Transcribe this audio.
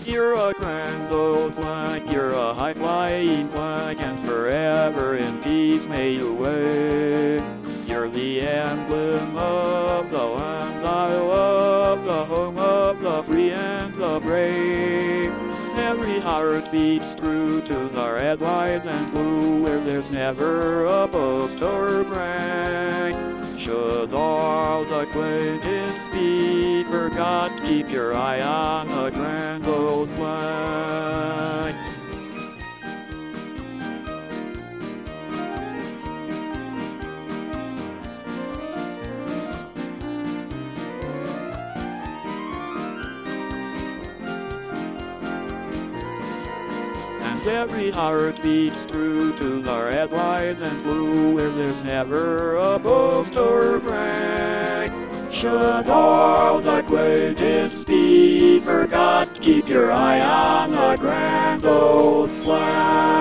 You're a grand old flag, you're a high-flying flag, and forever in peace may you wave. You're the emblem of the land I love, the home of the free and the brave. Every heart beats true to the red, white, and blue, where there's never a boast or brag. Should all acquaintance be forgot, keep your eye on the grand old flag. And every heart beats true to the red, white, and blue, where there's never a boast or brag. Should all acquaintance be forgot, keep your eye on the grand old flag.